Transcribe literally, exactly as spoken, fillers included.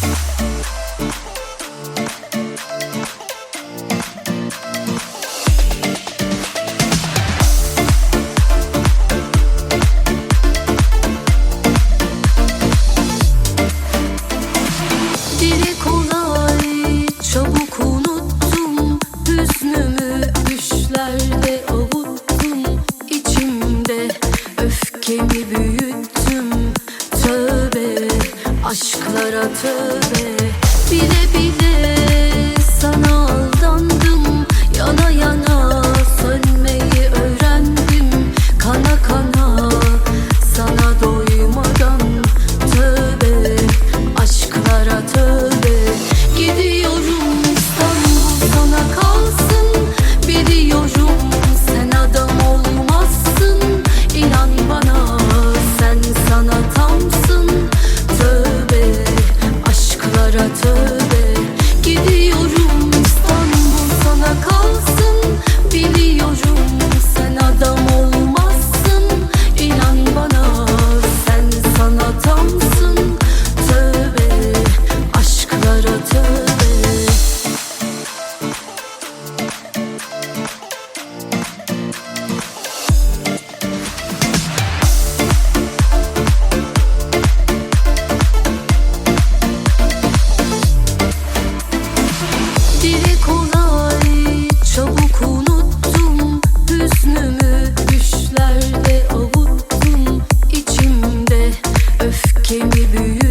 Öfkemi büyüttüm, tövbe, aşklara tövbe. Bile bile sana aldandım, yana yana sönmeyi öğrendim. Kana kana sana doymadan, tövbe, aşklara tövbe. Gidiyorum İstanbul sana kalsın, biliyorum sen adam olmazsın. İnan bana sen sana tamsın, tövbe, aşklara tövbe. Gidiyorum İstanbul sana kalsın, biliyorum sen adam olmazsın. İnan bana sen sana tamsın, tövbe, aşklara tövbe. Dile kolay, çabuk unuttum, hüznümü düşlerde avuttum. İçimde öfkemi büyüttüm,